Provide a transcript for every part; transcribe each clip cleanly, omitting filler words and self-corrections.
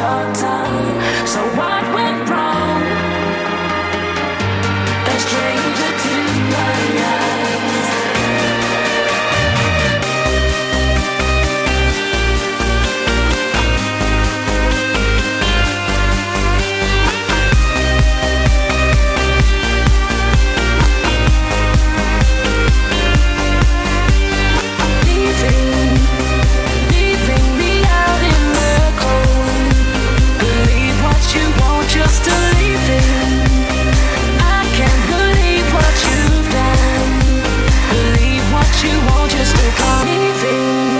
your tongue. So what went wrong? A stranger to my eyes. Just to leave it. I can't believe what you've done. Believe what you want just to come leaving.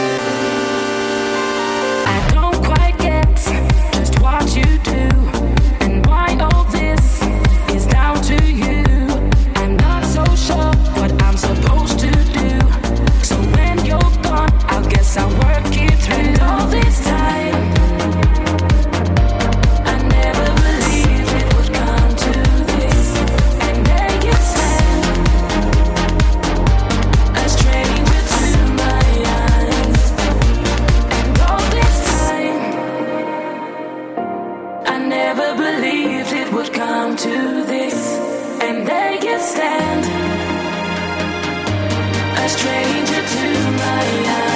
I don't quite get just what you do and why all this is down to you. I'm not so sure what I'm supposed to do. So when you're gone, I guess I'll work it through. And all this time to this, and there you stand, a stranger to my eyes.